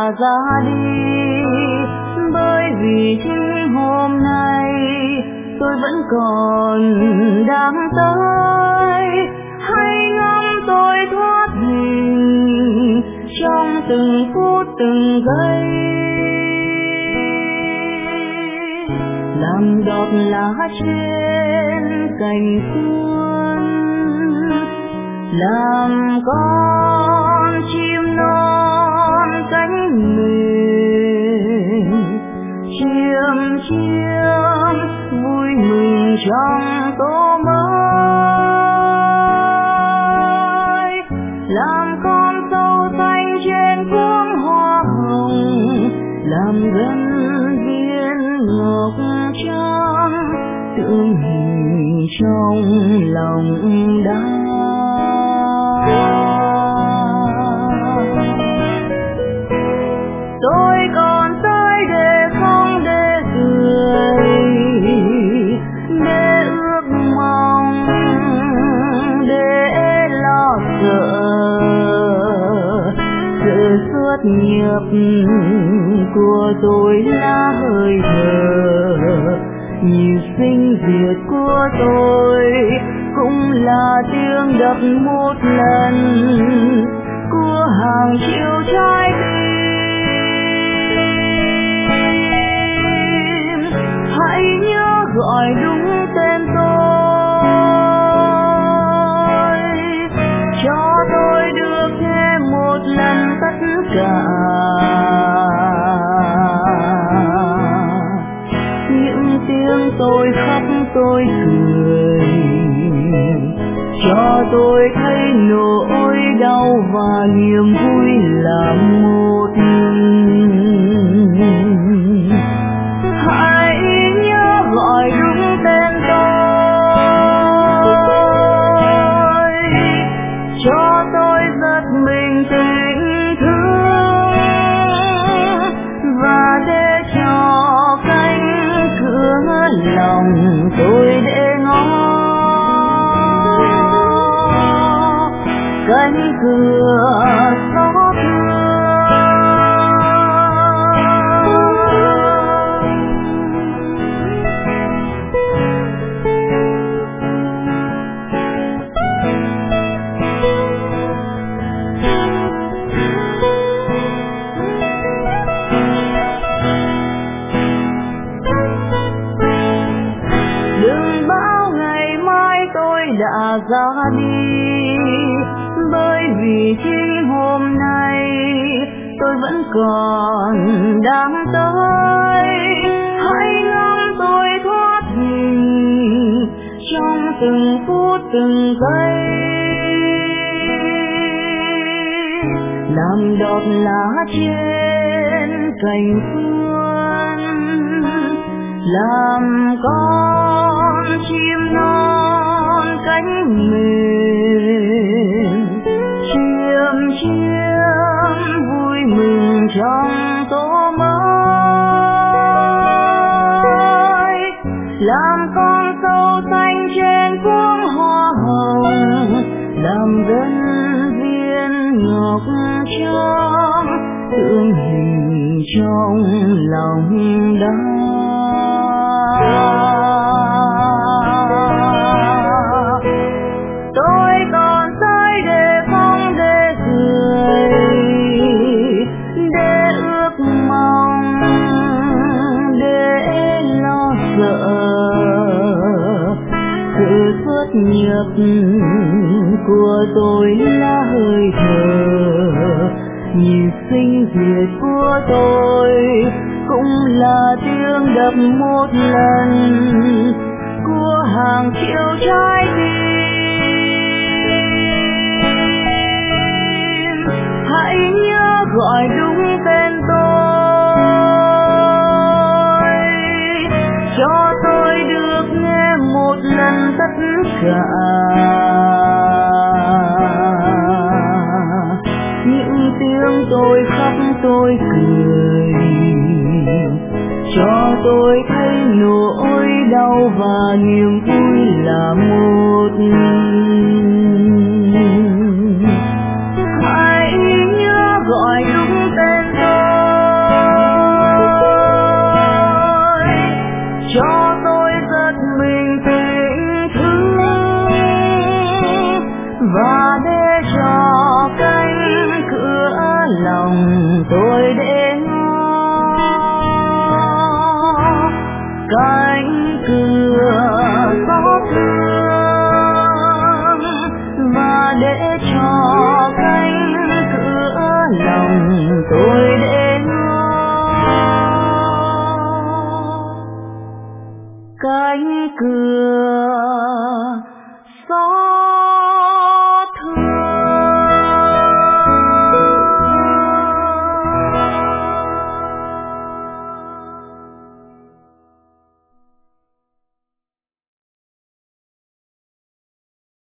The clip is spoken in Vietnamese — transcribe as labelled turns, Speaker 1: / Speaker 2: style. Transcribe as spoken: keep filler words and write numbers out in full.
Speaker 1: đã ra đi, bởi vì chính hôm nay tôi vẫn còn đang tới. Hãy ngắm tôi thoát hình trong từng phút từng giây, làm đọt lá trên cành xuân, làm con chim non cánh mềm, chiêm chiêm vui mừng trong tô mới, làm con sâu xanh trên cuống hoa hồng, làm gần viên ngọc trắng tượng hình trong lòng đá. Tôi còn tới để không để cười, để ước mong, để lo sợ, sự xuất nhập của tôi là hơi thở, nhịp sinh diệt của tôi cũng là tiếng đập một lần của hàng triệu trái tim. Hãy nhớ gọi đúng tên tôi, cho tôi được nghe một lần tất cả những tiếng tôi khóc tôi cười, cho tôi thấy nỗi đau và niềm vui là một. Hãy nhớ gọi đúng tên tôi, cho tôi giật mình tình thương, và để cho cánh cửa lòng tôi để ngó, cánh cửa xót thương. Đừng bảo ngày mai tôi đã ra đi, bởi vì chính hôm nay tôi vẫn còn đang tới. Hãy ngắm tôi thoát hình trong từng phút từng giây, làm đọt lá trên cành xuân, làm con chim non cánh mềm, chiêm chiêm vui mừng trong tô mới, làm con sâu xanh trên cuống hoa hồng, làm gần viên ngọc trắng tượng hình trong lòng đá. Tôi còn tới để không để cười, để ước mong, để lo sợ, sự xuất nhập của tôi là hơi thở, nhịp sinh diệt của tôi cũng là tiếng đập một lần của hàng triệu trái tim. Hãy nhớ gọi đúng tên tôi, cho tôi được nghe một lần tất cả những tiếng tôi khóc tôi cười, cho tôi thấy nỗi đau và niềm vui là một.